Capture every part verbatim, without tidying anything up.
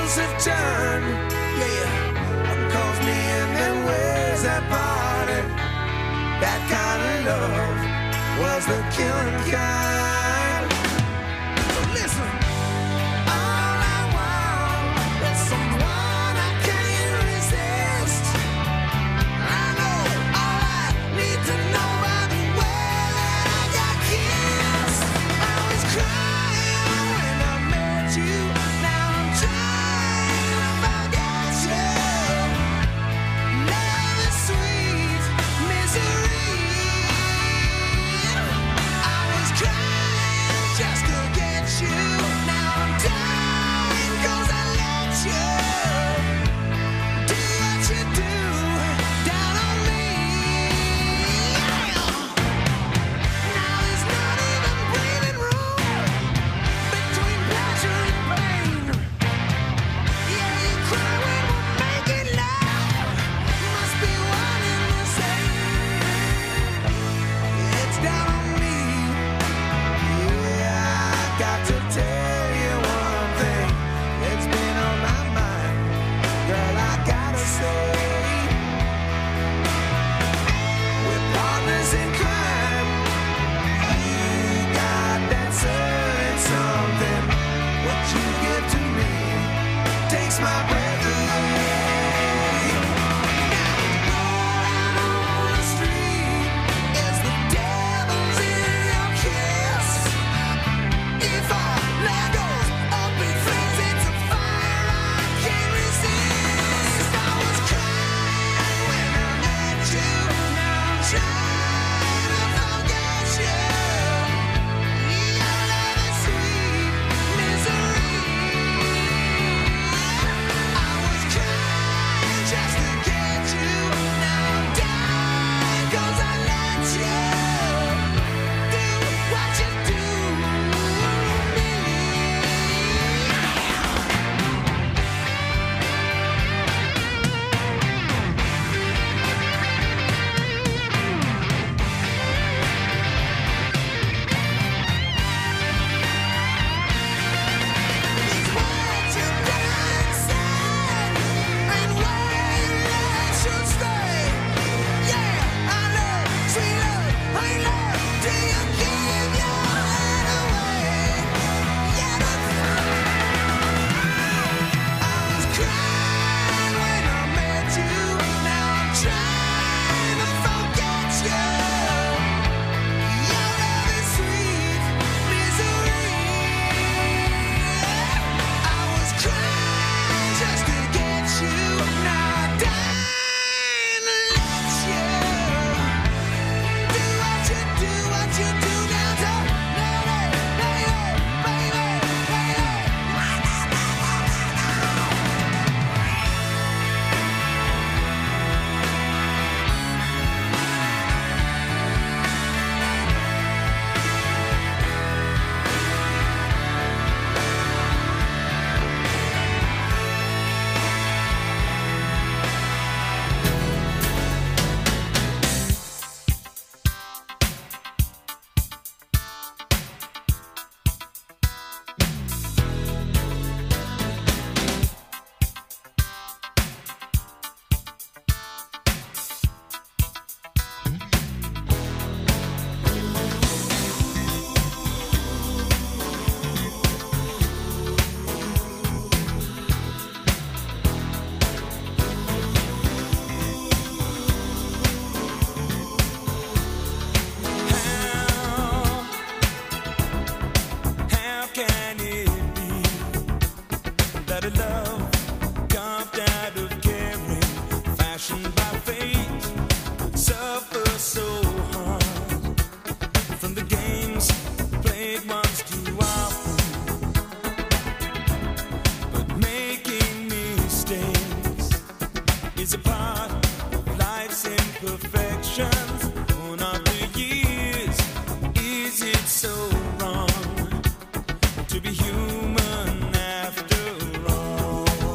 tables have turned, yeah. What calls me in and where's that party? That kind of love was the killing kind. So listen, all I want is someone I can't resist. I know all I need to know by the way that I got kissed. I was crying when I met you. Now I'm trying to forget you. Love is sweet misery. I was crying just to get you. Now I'm dying 'cause I let you do what you do down on me. Now there's not even breathing room between pleasure and pain. Yeah, you cry when we're making love. Must be one and the same. It's down on me. Yeah, I got to tell you one thing. It's been on my mind. Girl, I gotta say, we're partners in crime. You got that certain something. What you give to me takes my breath away. Now rolling on the street is the devil's in your kiss. If I let go of big flames, it's a fire I can't resist. I was crying when I met you. Now I'm trying to forget you. Your love is sweet misery. I was crying just to get you. Now I'm dying 'cause I let you do what you do to me. It's what you done said and where your love should stay. Yeah, I love, sweet love, honey love. Do you give your head away? Yeah, but I was crying when I met you. Now I'm trying to forget you. Your love is sweet misery. I was crying just to get you. Now I'm dying to let you do what you do, what you do now to lady, lady, baby, how can it be that a love carved out of caring, fashioned by fate, suffers so hard from the games played once too often, but making mistakes is a part of life's imperfections. Born of the years, is it so wrong to be human after all?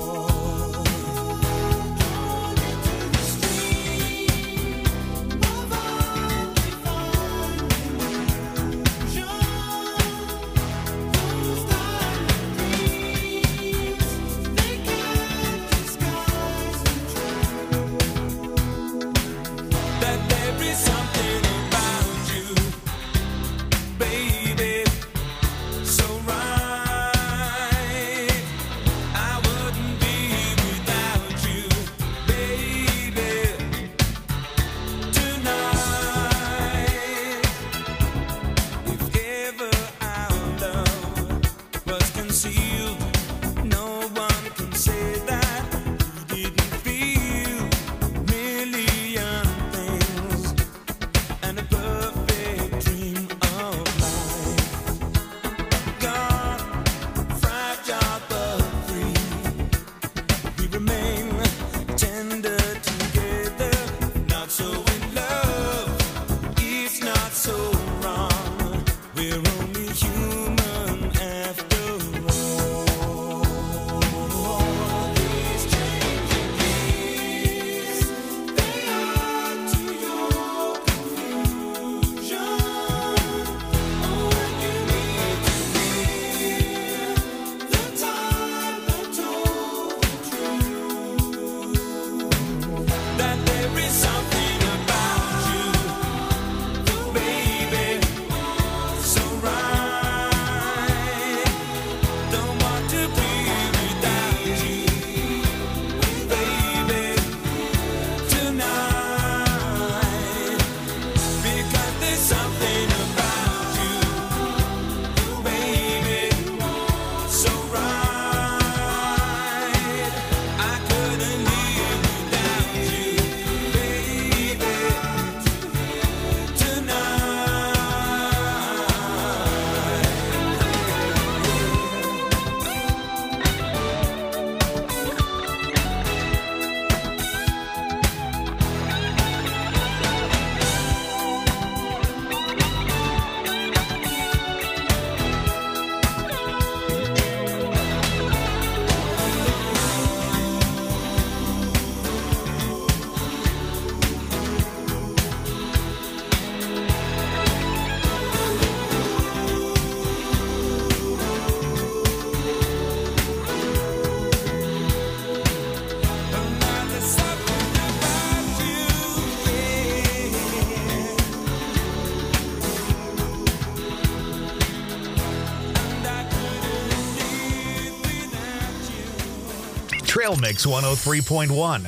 Trail Mix one oh three point one.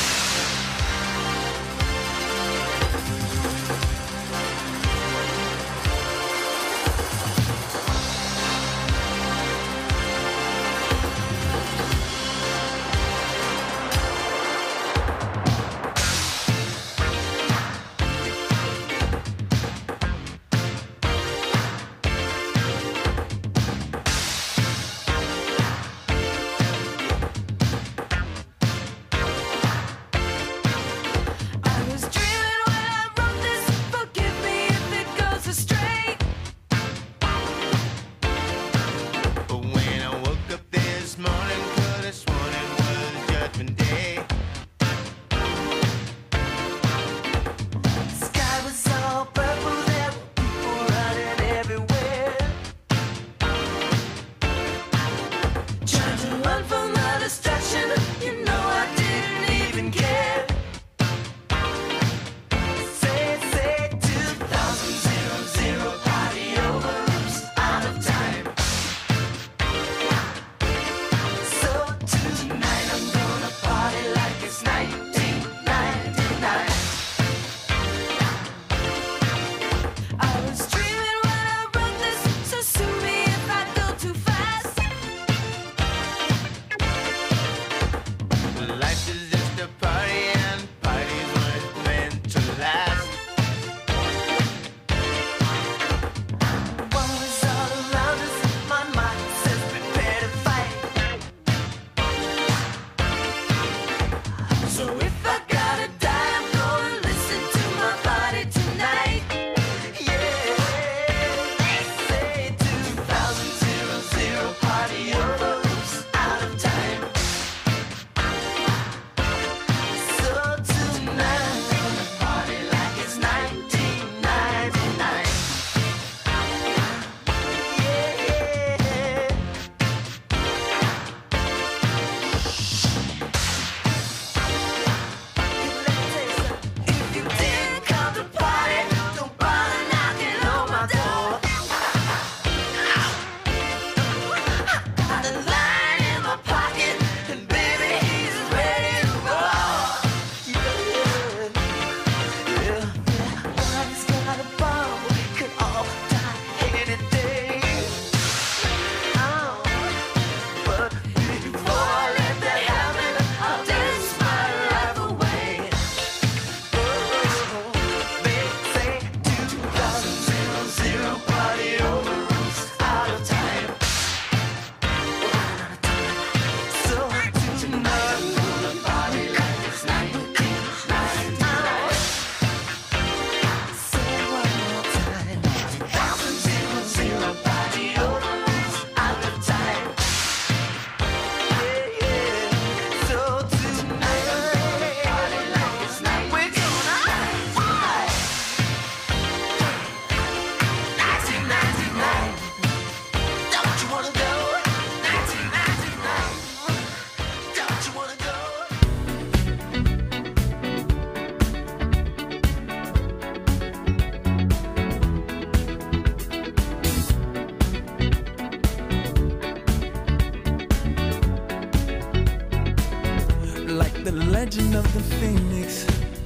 The legend of the phoenix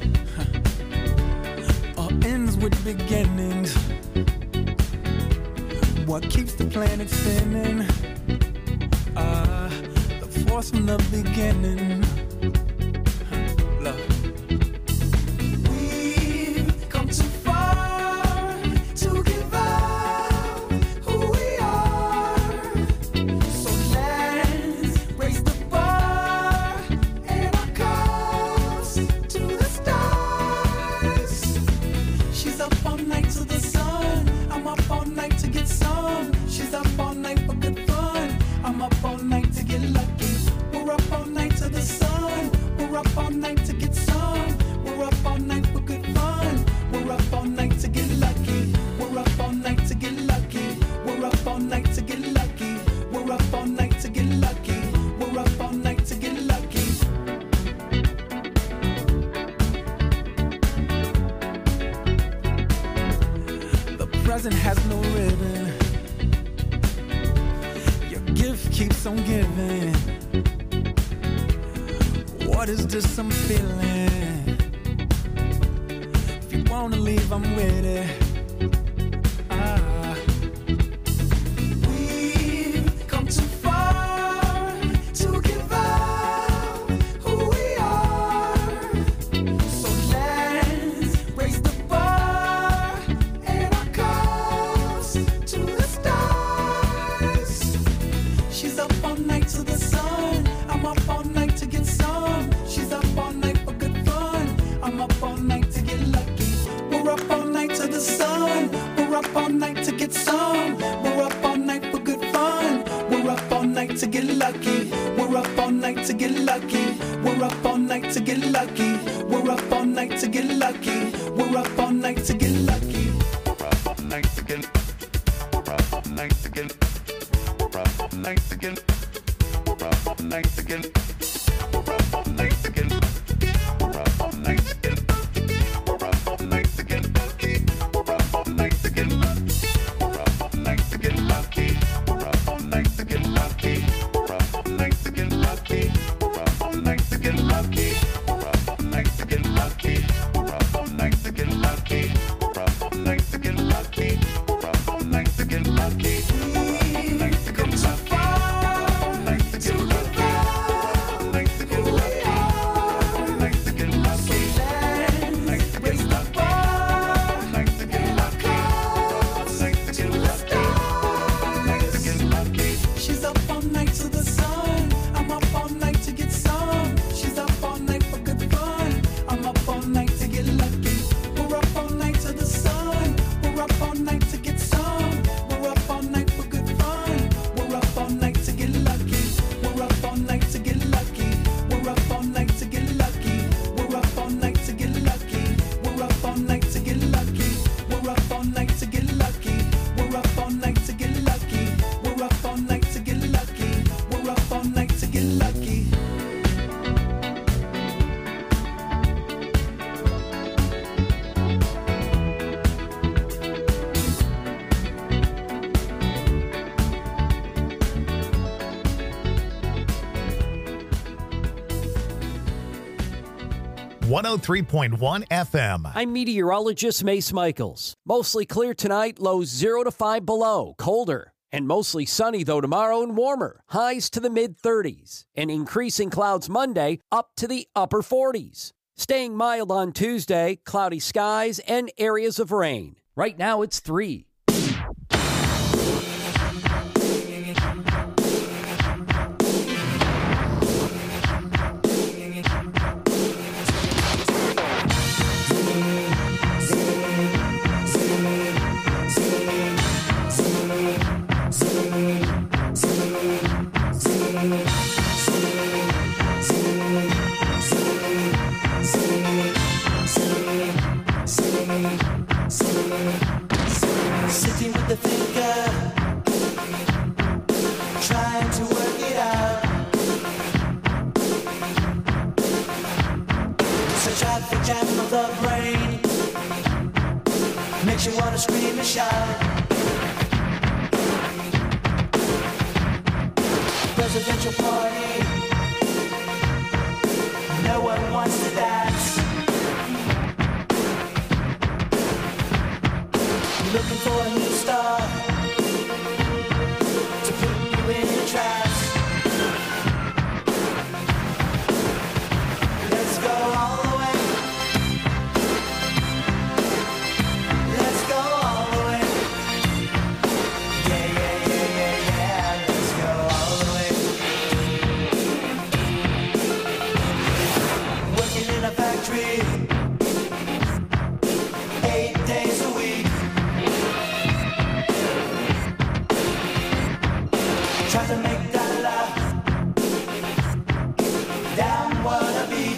huh. all ends with beginnings. What keeps the planet spinning? Uh, the force from the beginning. Huh. Love. We've come too far to give up who we are. So let's raise the bar and our cups to the stars. She's up all night to the sun. I'm up all night to get some. She's up all night for good fun. I'm up all night to get lucky. We're up all night to the sun. What is this I'm feeling? If you wanna leave, I'm with it. Ah. We've come too far to give up who we are. So let's raise the bar and our cups to the stars. She's up all night to the sun. I'm up all night to get some. She's up all night for good fun. I'm up all night to get lucky. We're up all night to the sun. We're up all night to get some. We're up all night for good fun. We're up all night to get lucky. We're up all night to get lucky. We're up all night to get lucky. We're up all night to get lucky. We're up all night to get lucky. We're up all night to get. We're up all night to get. We're up all night to get. We're up all night to get. We're up all night to get. We're up all night to get. We're up all night to get. We're up all night to get. We're up all night to get lucky. We're up all night to get lucky. We're up all night to get lucky. We're up all night to get lucky. We're up all night to get lucky. We're up all night to get lucky. We're up all night to get lucky. We're up all night to get lucky. We've come too far to give up who we are. So let's raise the bar and our cups to the stars. She's up all night to the sun. I'm up all night to get some. She's up all night for good fun. I'm up all night to get lucky. We're up all night to the sun. We're up all night to get some. We're up all night for good fun. We're up all night to get lucky. We're up all night to get lucky. We're up all night to get lucky. We're up all night to get lucky. We're up all night to get lucky. We're up all night to get lucky. We're up all night to get lucky. We're up all night to get lucky. We're up all night to get lucky. one oh three point one F M. I'm meteorologist Mace Michaels. Mostly clear tonight, lows zero to five below, colder. And mostly sunny, though, tomorrow and warmer. Highs to the mid-thirties. And increasing clouds Monday up to the upper forties. Staying mild on Tuesday, cloudy skies and areas of rain. Right now it's three. Sitting with the thinker, trying to work it out. It's a traffic jam of the brain, makes you wanna scream and shout. Presidential party, no one wants to dance. Looking for a new star to put you in a trance. Let's go all the way. Let's go all the way. Yeah, yeah, yeah, yeah, yeah. Let's go all the way. Working in a factory, eight days a week. Try to make that laugh down wanna be.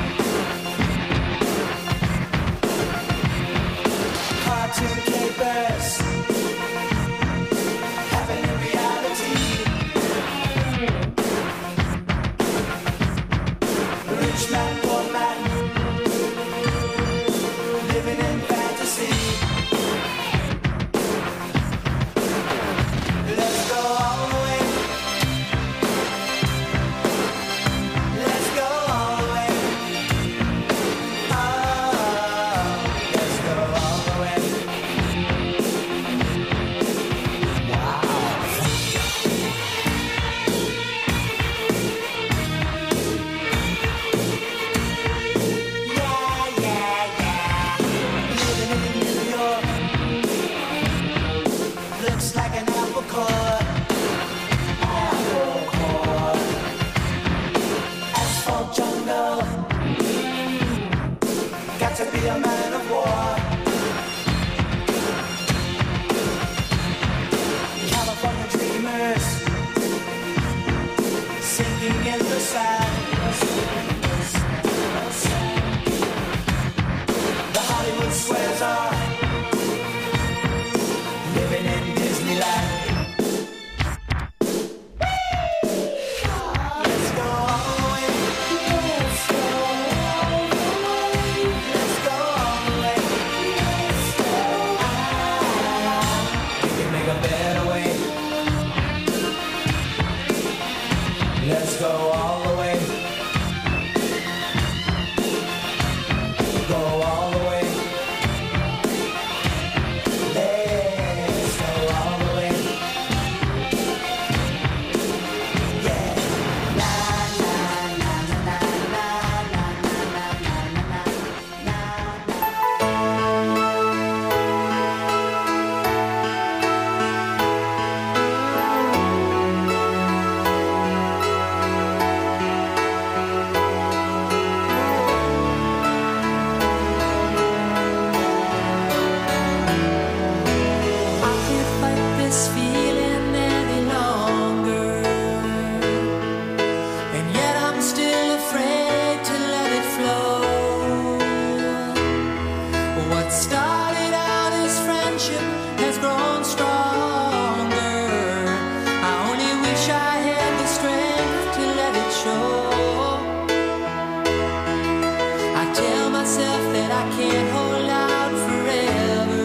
Cartoon capers happen in reality. Rich man, poor man, living in fantasy. Let's go all the way. Let's go all the way. be a man of war. California dreamers sinking in the sand. The Hollywood squares are living in Disneyland. Let's go all the way. Let's go all the way. Let's go all the way. Let's go. Ah, we can make a better way. Let's go all the way. Go all the way. Let's go all the way. Yeah. La la la la la la la la la la. I can't fight this feeling any longer, and yet I'm still afraid to let it flow. What started out as friendship has grown stronger. I only wish I had the strength to let it show. I tell myself that I can't hold out forever.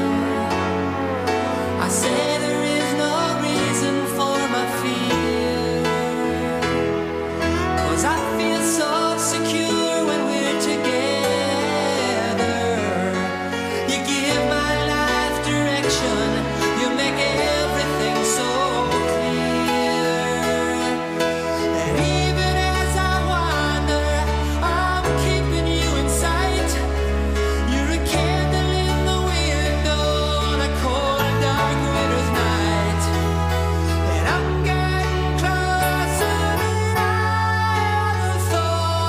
I say there is no reason for my fear, 'cause I feel so secure when we're together. You give my life direction, you make everything so clear. And even as I wander, I'm keeping you in sight. You're a candle in the window on a cold, dark winter's night. And I'm getting closer than I ever thought.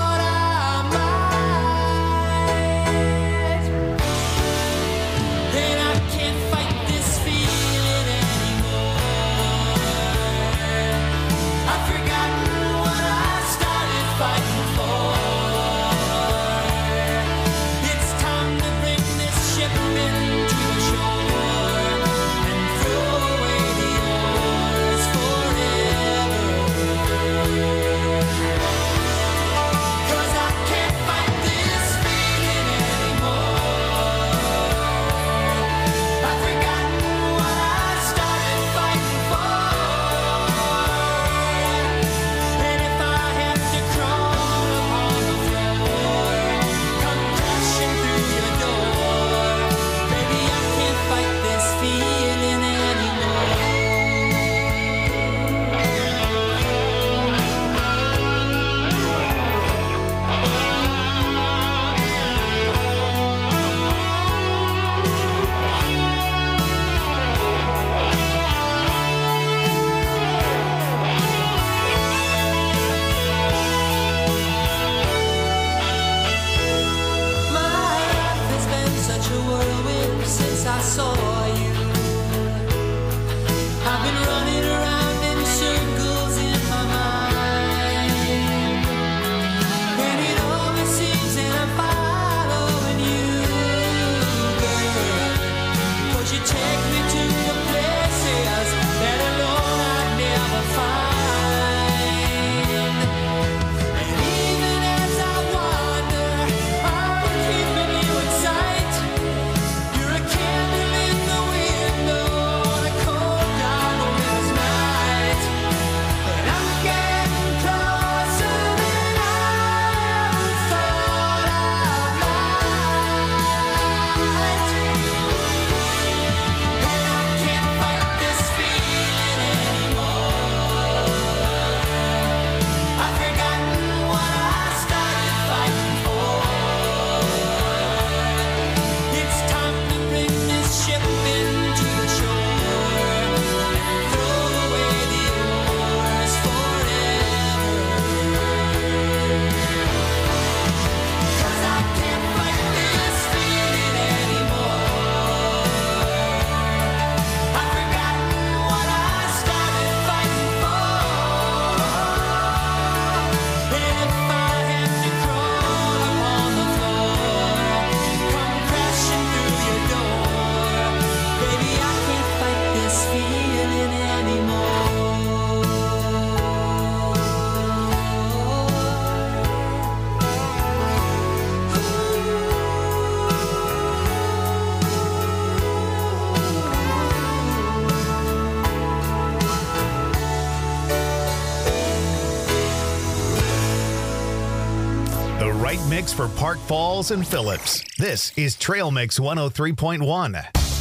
right mix for Park Falls and Phillips. This is Trail Mix one oh three point one.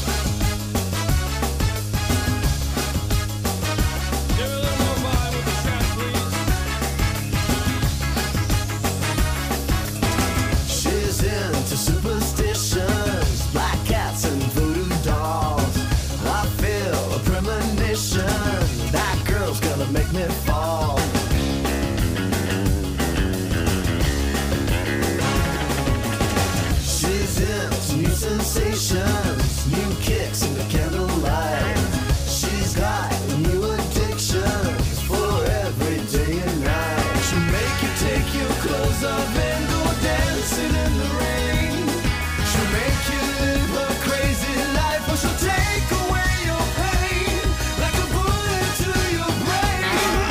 She's into superstitions, black cats and voodoo dolls. I feel a premonition, that girl's gonna make me fall. She's into new sensations, new kicks in the candlelight. She's got new addictions for every day and night. She'll make you take your clothes off and go dancing in the rain. She'll make you live a crazy life, or she'll take away your pain like a bullet to your brain.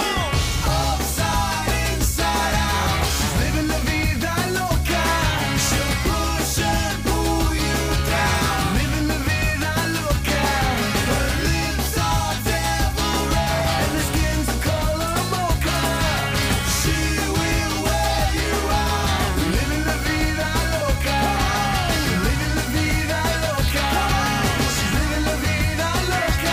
Upside, inside out, she's living la vida loca. She'll push and pull you down, living la vida loca. Her lips are devil red and her skin's a color mocha. She will wear you out, living la vida loca, living la vida loca. She's living la vida loca.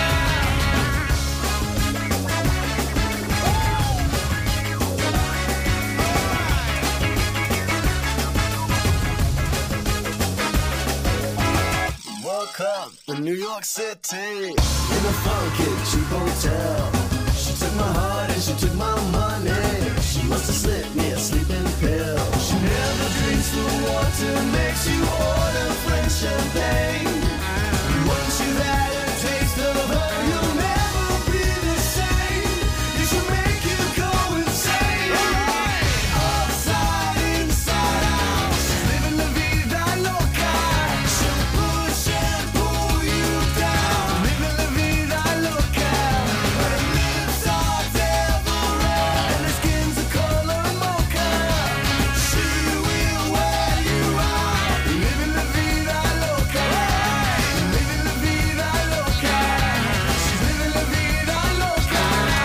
Woke up in New York City in a funky cheap hotel. She took my heart and she took my money. She must have slipped me a sleeping pill. She never drinks the water, makes you order French champagne. Once you've had a taste of her, you'll never be the same. You should make you go insane. Upside, inside out, she's living la vida loca. She'll push and pull you down, living la vida loca. Her lips are devil red and her skin's a color mocha. She will wear you out, living la vida loca, living la vida loca. She's living la vida loca.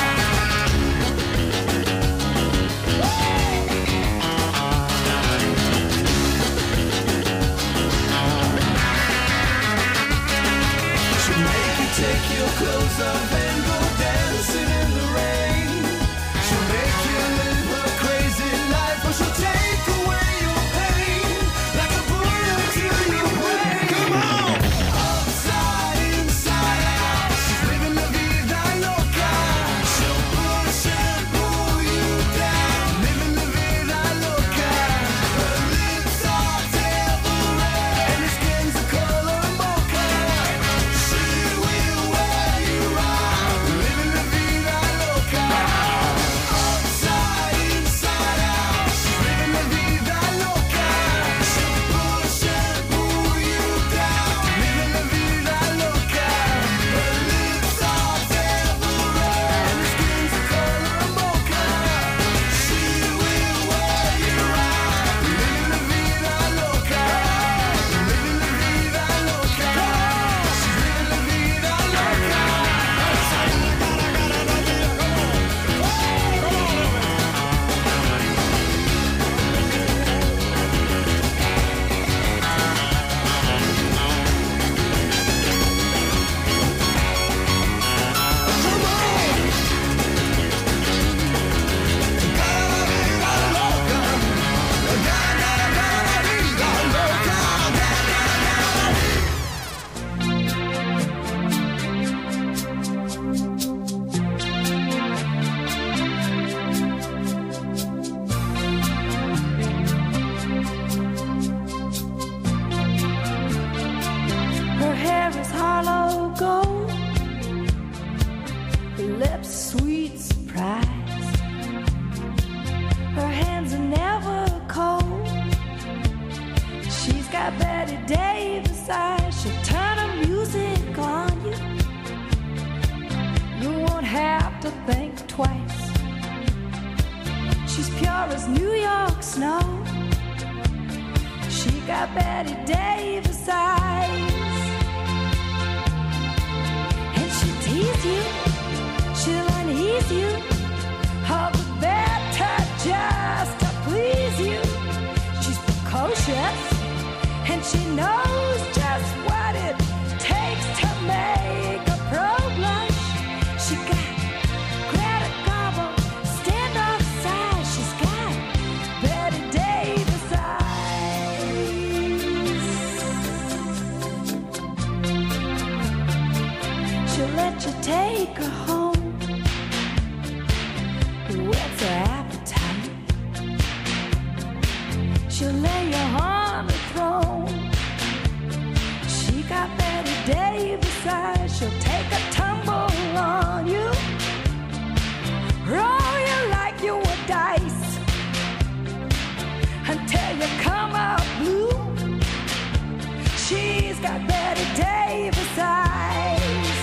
She'll make you take your clothes off and go dancing in the rain. She'll make you live a crazy life, or she'll take away your pain like a bullet to your brain. Come on! Upside, inside out, she's living la vida loca. She'll push and pull you down, living la vida loca. Her lips are devil red and her skin's a color mocha. She will wear you out, living la vida loca. Upside, inside out, she's living la vida loca. She'll push and pull you down, living la vida loca. Her lips are devil red and her skin's a color mocha. She will wear you out, living la vida loca, living la vida loca. She's living la vida loca. Her hair is hollow gold, her lips sweet surprise. Her hands are never cold. She's got Betty Davis eyes. She'll turn her music on you. You won't have to think twice. She's pure as New York snow. She got Betty Davis eyes. And she'll tease you, she'll unease you, all the better just to please you. She and she knows just what it takes to make a pro blush. She got Greta Garbo, standoff size. She's got Betty Davis eyes. She'll let you take her home. What's her appetite? She'll lay you on the throne. She got Betty Davis eyes. She'll take a tumble on you, roll you like you were dice until you come out blue. She's got Betty Davis eyes.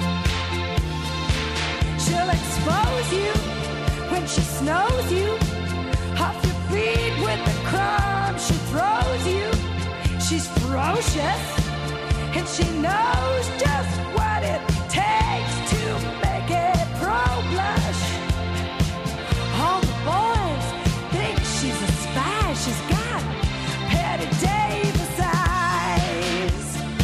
She'll expose you when she snows you off your feet with the crumbs she throws you. She's ferocious and she knows just what it takes to make it pro blush. All the boys think she's a spy. She's got Betty Davis eyes.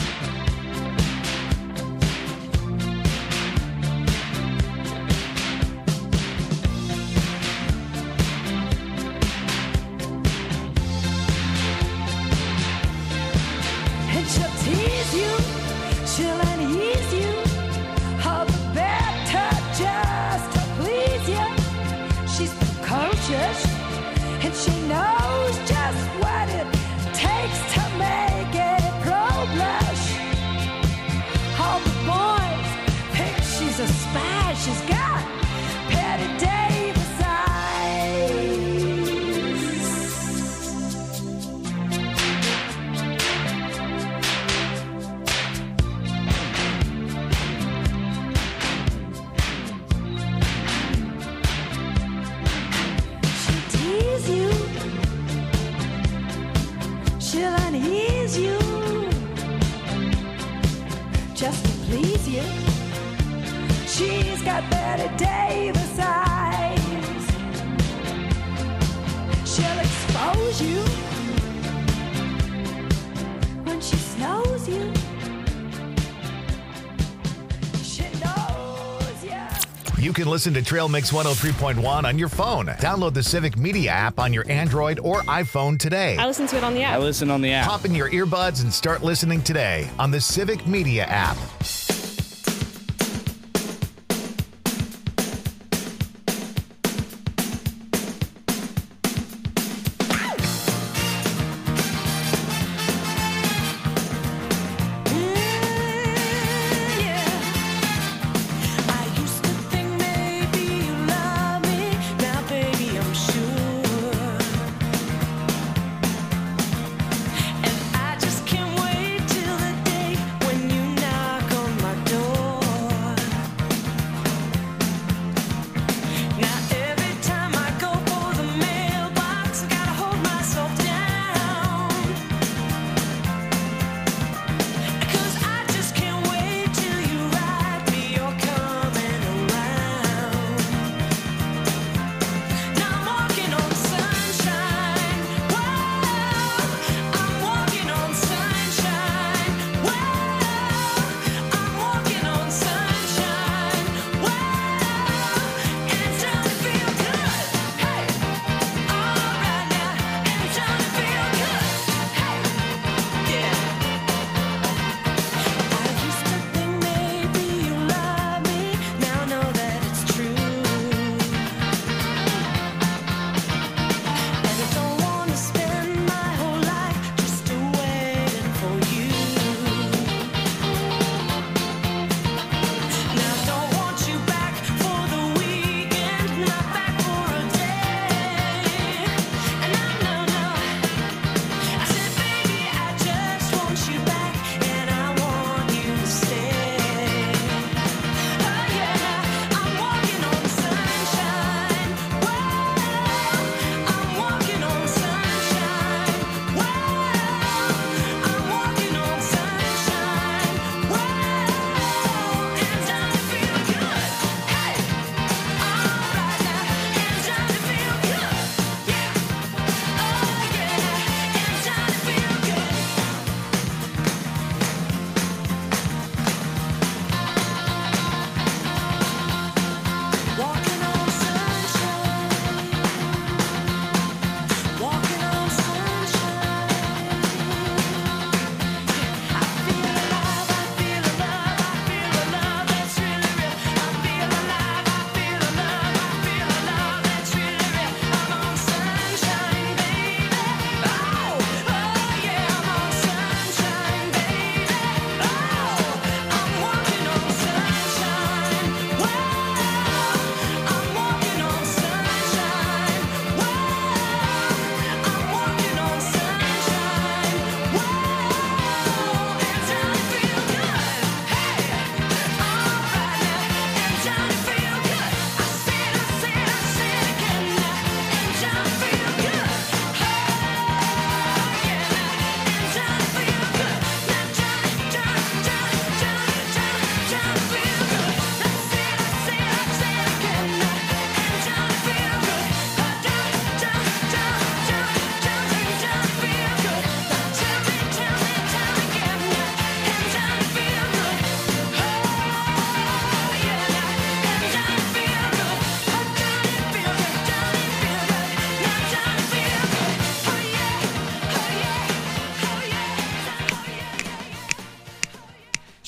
And she'll tease you, she'll unease you, all the better just to please you. She's precocious, and she knows just what it takes to make it pro blush. All the boys think she's a spy. She's got Betty Davis eyes. She'll tease you, she'll unease you, just to please you. She's got Betty Davis eyes. She'll expose you when she snows you. She knows ya. You can listen to Trail Mix one oh three point one on your phone. Download the Civic Media app on your Android or iPhone today. I listen to it on the I app. listen on the app. Pop in your earbuds and start listening today on the Civic Media app. I used to think maybe you love me. Now, baby, I'm sure. And I just can't wait till the day when you knock on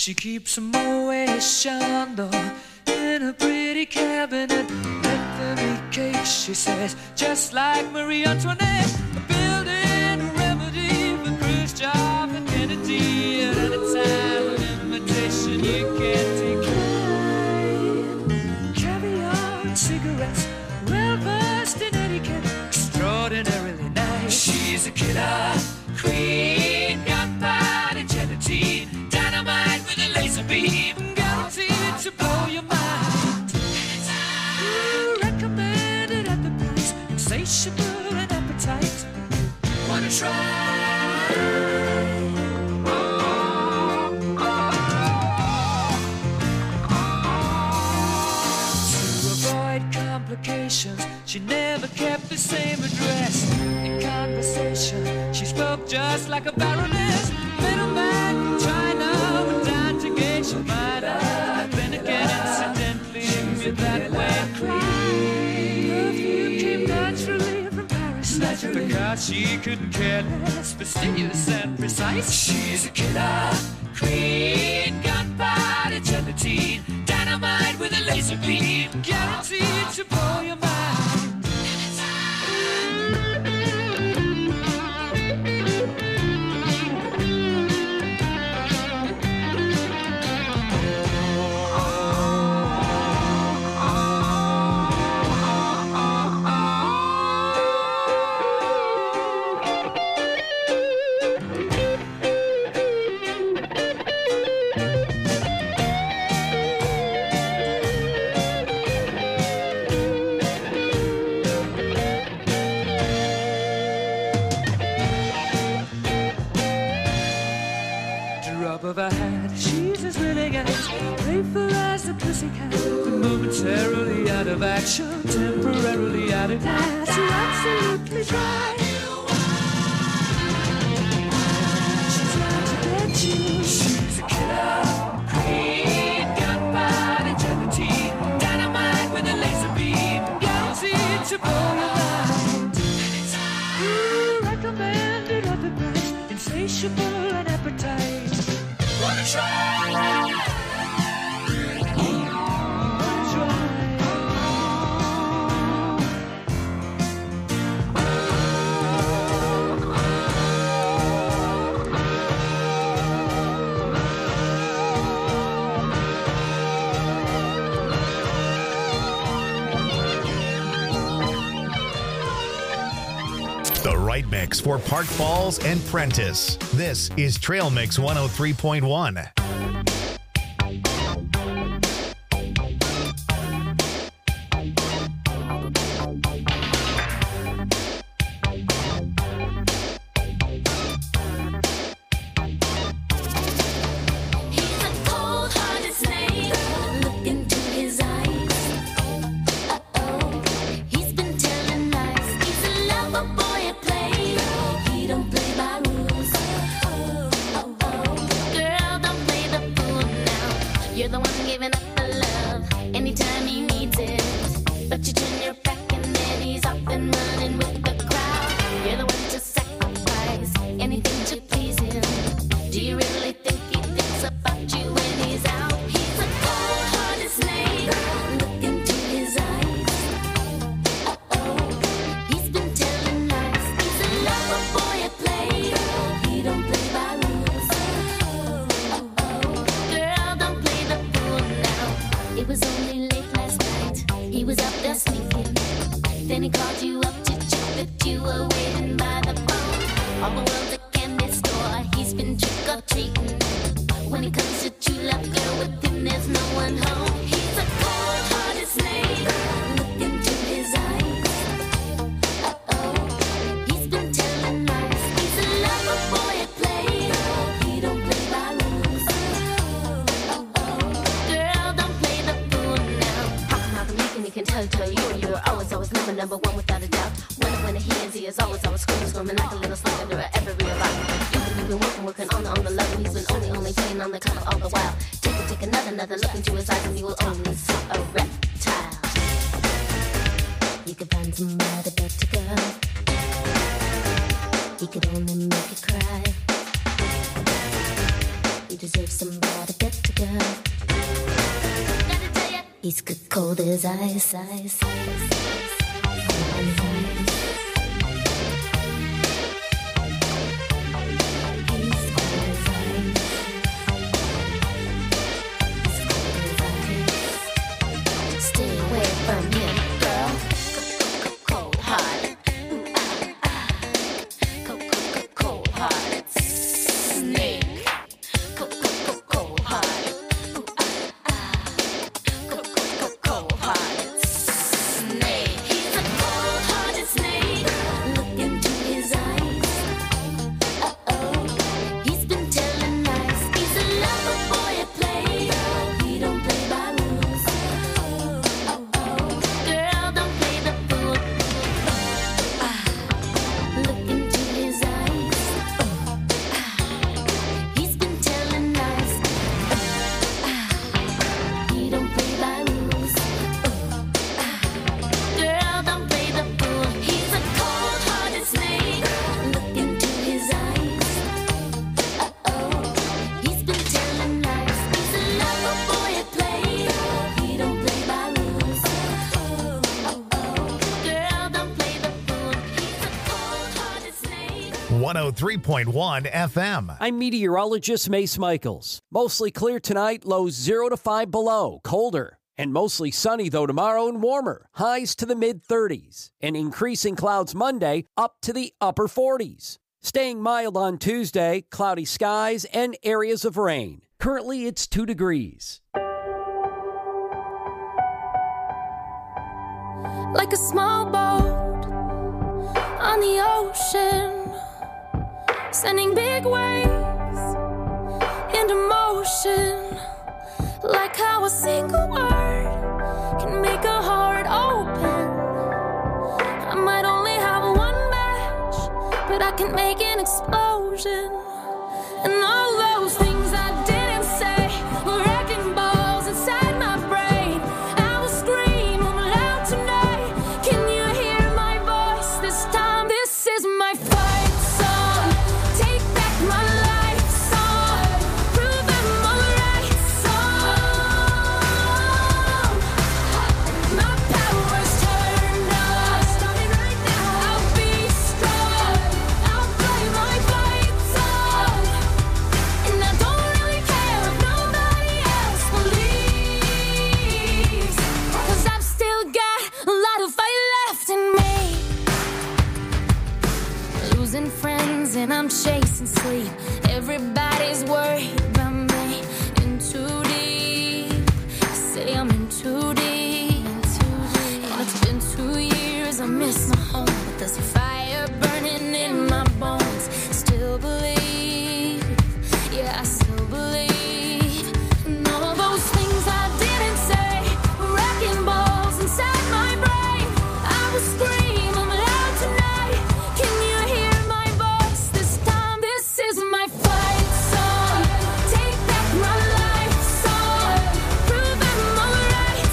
She keeps a Moet Chandon in a pretty cabinet. Bethany cake, she says, just like Marie Antoinette. Building a remedy for Khrushchev and Kennedy. At any time, an invitation you can't decline. Caviar and cigarettes, well versed in etiquette, extraordinarily nice. She's a killer queen, gunpowder gelatine, dynamite with a laser beam, guaranteed to blow your mind. Ooh, recommended at the price, insatiable and appetite. Wanna try? She never kept the same address. In conversation, she spoke just like a baroness. Middleman from China went down to gauge your might have been again incidentally with that way. Perfume came naturally from Paris, naturally, because she couldn't care less, fastidious and precise. She's a killer queen, gunpowder gelatine, dynamite with a laser beam, guaranteed to blow your mind. Of her hat, she's as willing as playful as the pussycat, but momentarily out of action, temporarily out of gas. You're absolutely dry. She's out to get you. She's a killer queen, gunpowder gelatine, dynamite with a laser beam, guaranteed to blow your mind. Ooh, recommended at the price, insatiable and appetite. Wanna try? The right mix for Park Falls and Prentice. This is Trail Mix one oh three point one. deserves somebody better, girl. Gotta tell ya, he's good cold as ice, ice, ice, ice. one oh three point one F M. I'm meteorologist Mace Michaels. Mostly clear tonight, lows zero to five below, colder. And mostly sunny, though, tomorrow and warmer. Highs to the mid-thirties. And increasing clouds Monday up to the upper forties. Staying mild on Tuesday, cloudy skies and areas of rain. Currently, it's two degrees. Like a small boat on the ocean, sending big waves into motion. Like how a single word can make a heart open. I might only have one match, but I can make an explosion. And all those things I didn't say were wrecking balls inside my brain. I will scream loud tonight. Can you hear my voice this time? This is my fight song. Take back my life song. Prove I'm alright song. My power's turned on. Starting right now. I'll be strong. I'll play my fight song. And I don't really care if nobody else believes. Cause I've still got a lot of fight left in me. Losing friends and I'm chasing sleep. Everybody's worried about me. In too deep. Say I'm in too deep. And it's been two years. I miss my home, but there's a fire burning in my bones. Still believe. Yeah, I still believe. And all those things I didn't say were wrecking balls inside my brain. I will scream I'm loud tonight. Can you hear my voice this time? This is my fight song. Take back my life song. Prove I'm alright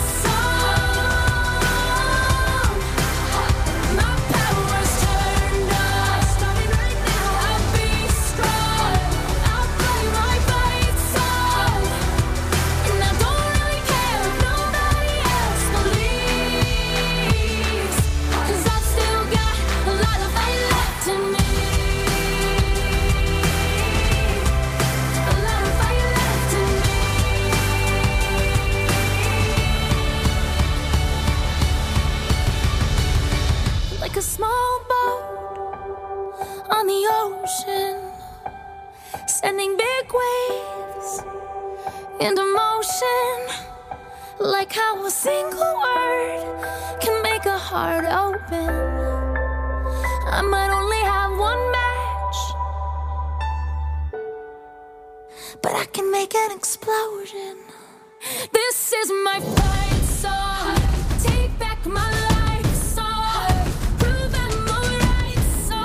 song. My power's turned on. Starting right now. I'll be strong. I'll play my fight song. And I don't really care if nobody else believes. Cause I've still got a lot of fight left in me. A lot of fight left in me. Like a small boat on the ocean, sending big waves into motion. Like how a single word can make a heart open. I might only have one match, but I can make an explosion. This is my fight song. Take back my life song. Prove I'm alright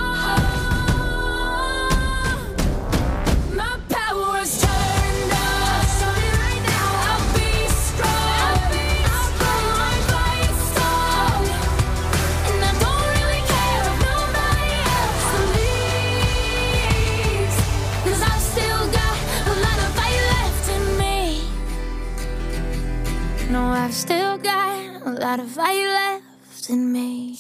song. My power's turned on. Starting right now. I'll be strong. I'll play my fight song. And I don't really care if nobody else believes. Cause I've still got a lot of fight got a fire left in me.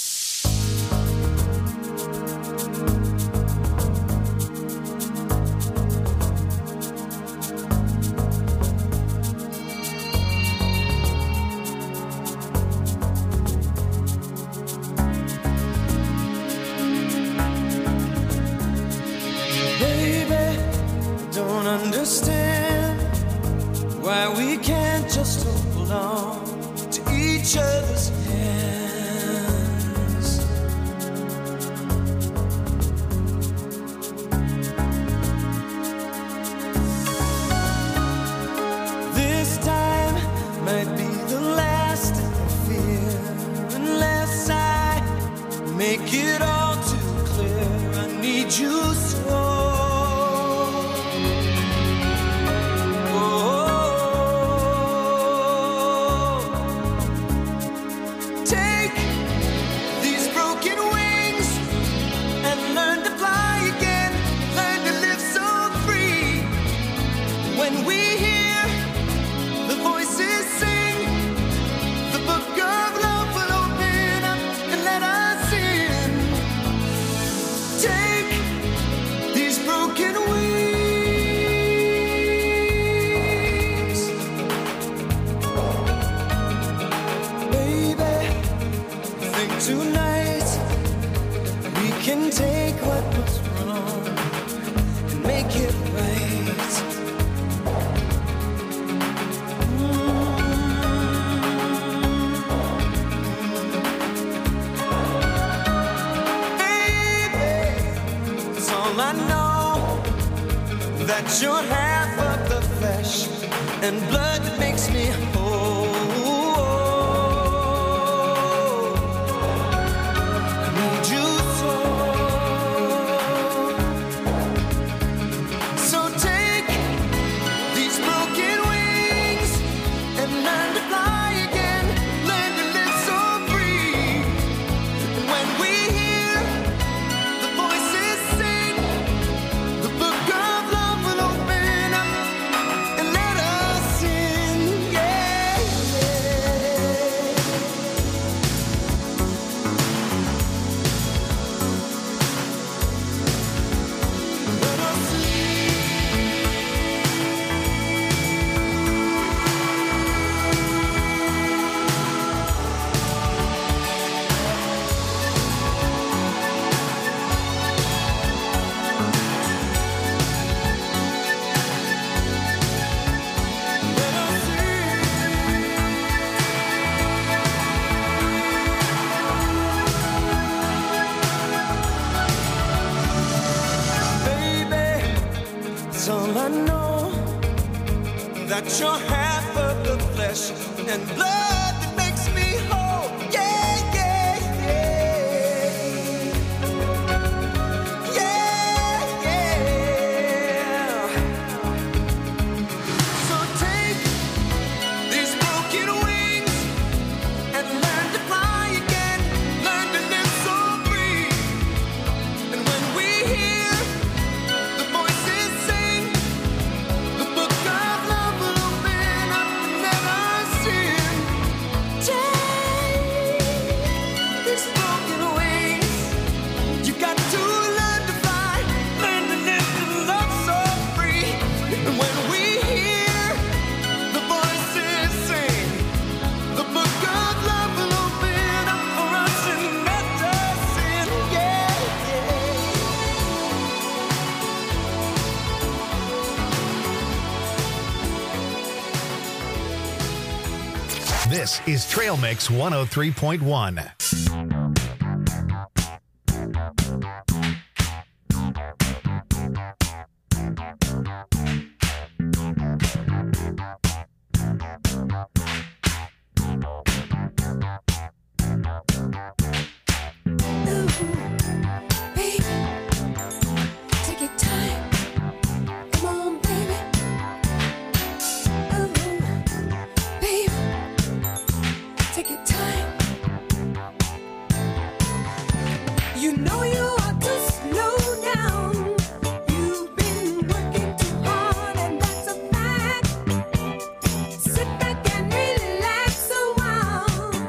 Baby, don't understand why we can't just hold on to each other's hands. This time might be the last I fear, unless I make it all too clear. I need you so. Tonight, we can take what was wrong and make it right. Mm. Baby, it's all I know, that you're half of the flesh and blood that makes me whole. That you're half of the flesh and blood that makes me whole. Yeah, yeah, yeah. Yeah, yeah. So take these broken wings and learn to fly again. Learn to live so free. And when we hear the voices sing, the book of love will open up and let us in. Take these broken wings. You got to learn to fly, learn to live and love so free. And when we hear the voices sing, the book of love will open up for us and let us in. Yeah, This is Trail Mix one oh three point one. Take your time. Come on, baby. Ooh, baby. Take your time. You know you ought to slow down. You've been working too hard, and that's a fact. Sit back and relax a while.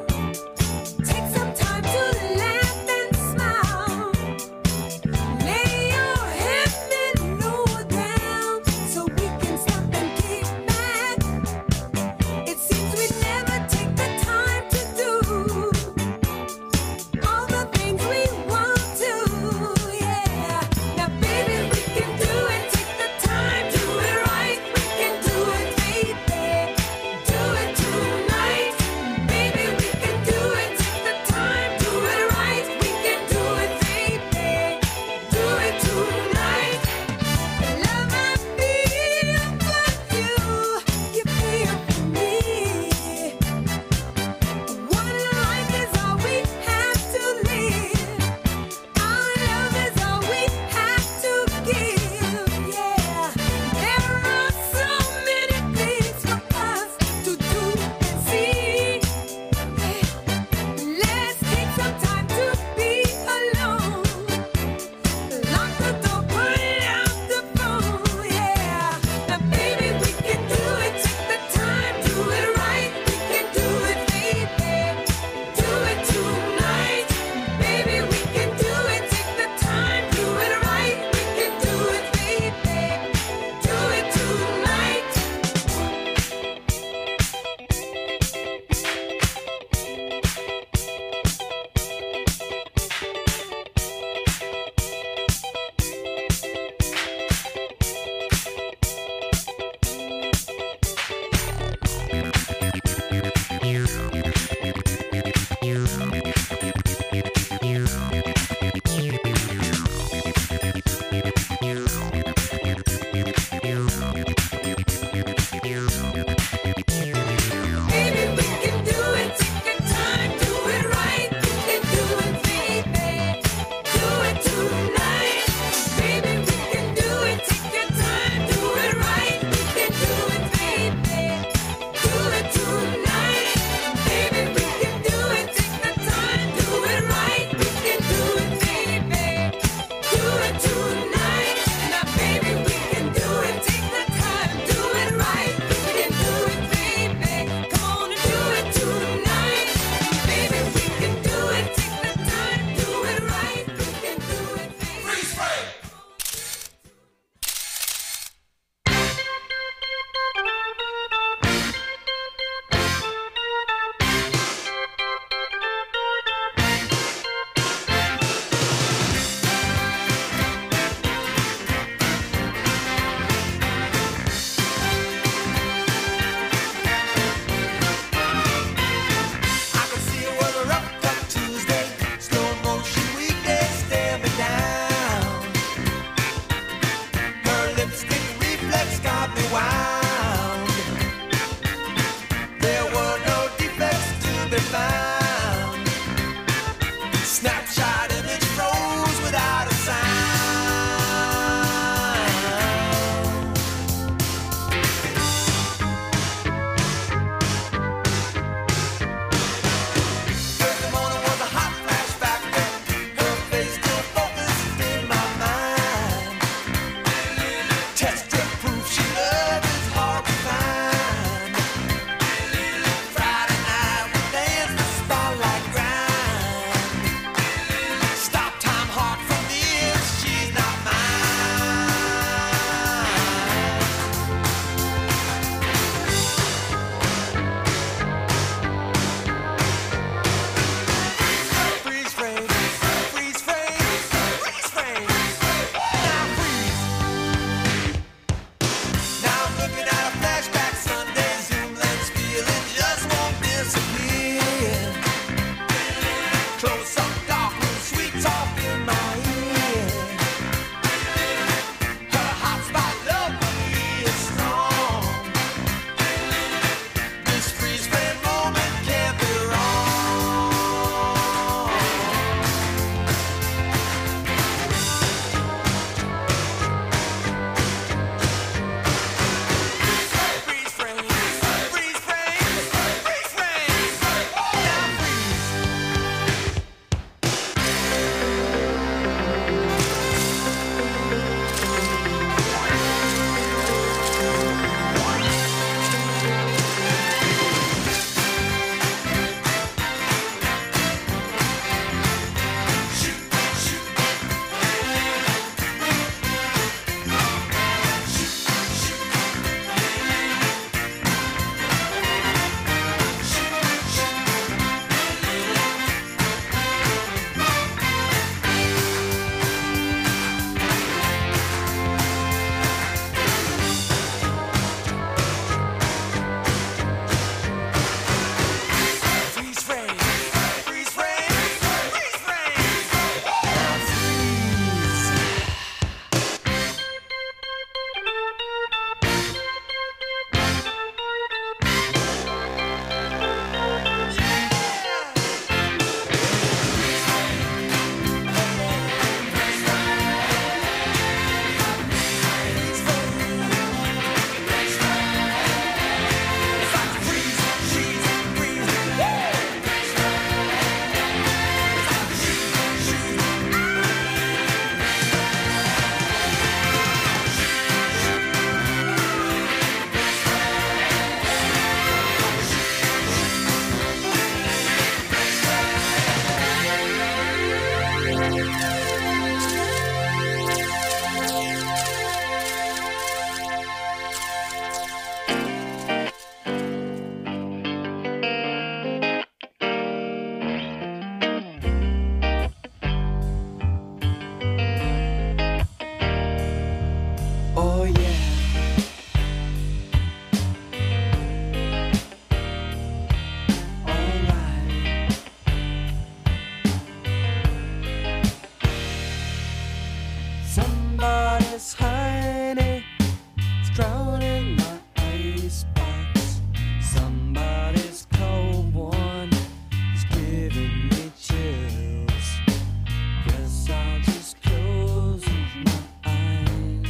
Somebody's honey is drowning my icebox. Somebody's cold one is giving me chills. Guess I'll just close my eyes.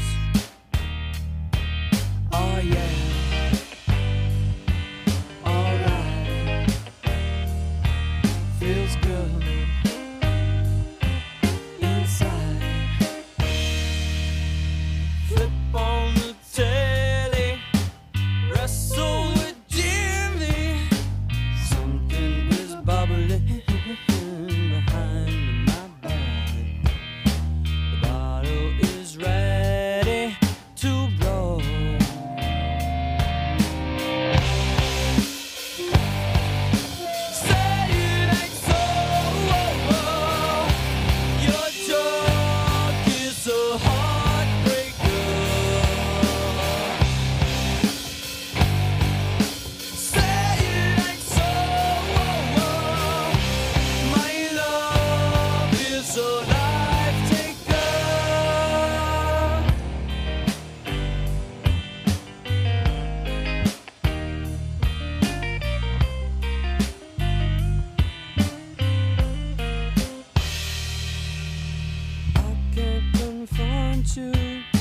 Oh yeah. Alright. Feels good inside. Flip on the telly, wrestle with Jimmy. Something is bubbling behind my back. The bottle is ready to blow. Saturday night soul, your joke is a heartbreaker. Saturday night soul, my love is a life taker. I can't confront you.